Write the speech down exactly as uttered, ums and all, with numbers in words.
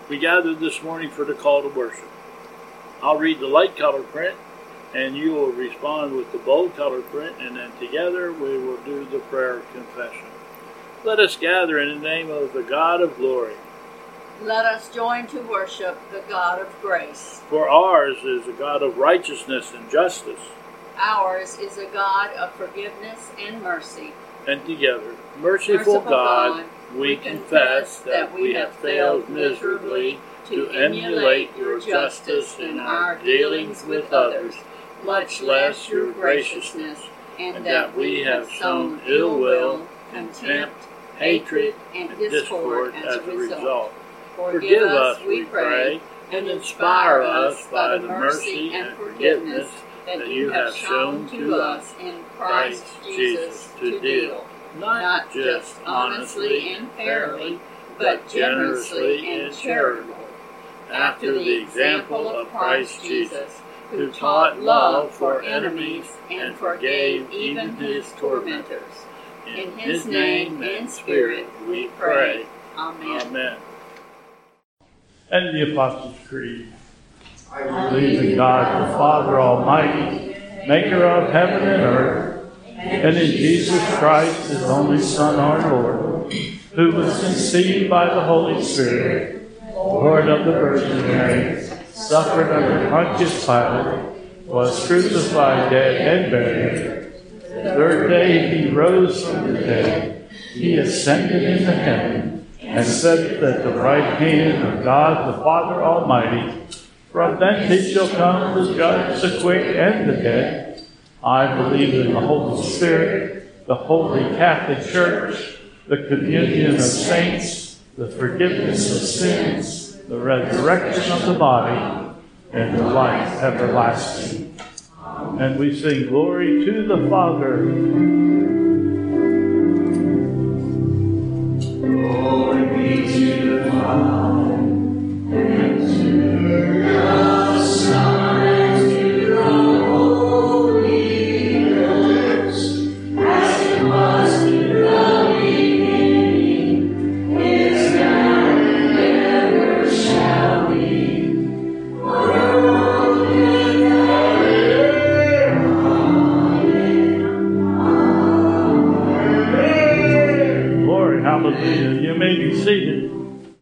We gathered this morning for the call to worship. I'll read the light color print, and you will respond with the bold color print, and then together we will do the prayer of confession. Let us gather in the name of the God of glory. Let us join to worship the God of grace. For ours is a God of righteousness and justice. Ours is a God of forgiveness and mercy. And together, merciful, Merciful God, God, we confess that we have failed miserably to emulate your justice in our dealings with others, much less your graciousness, and that we have shown ill will, contempt, hatred, and discord as a result. Forgive us, we pray, and inspire us by the mercy and forgiveness that you have shown to us in Christ Jesus to deal, not just honestly and fairly, but generously and charitably, after the example of Christ Jesus, who taught love for enemies and forgave even his tormentors. In his name and spirit we pray. Amen. Amen. And the Apostles' Creed. I believe in God the Father Almighty, maker of heaven and earth, and in Jesus Christ, his only Son, our Lord, who was conceived by the Holy Spirit, born of the Virgin Mary, suffered under Pontius Pilate, was crucified, dead, and buried. The third day he rose from the dead. He ascended into heaven, and sat at the right hand of God the Father Almighty. From thence he shall come to judge the quick and the dead. I believe in the Holy Spirit, the Holy Catholic Church, the communion of saints, the forgiveness of sins, the resurrection of the body, and the life everlasting. And we sing glory to the Father,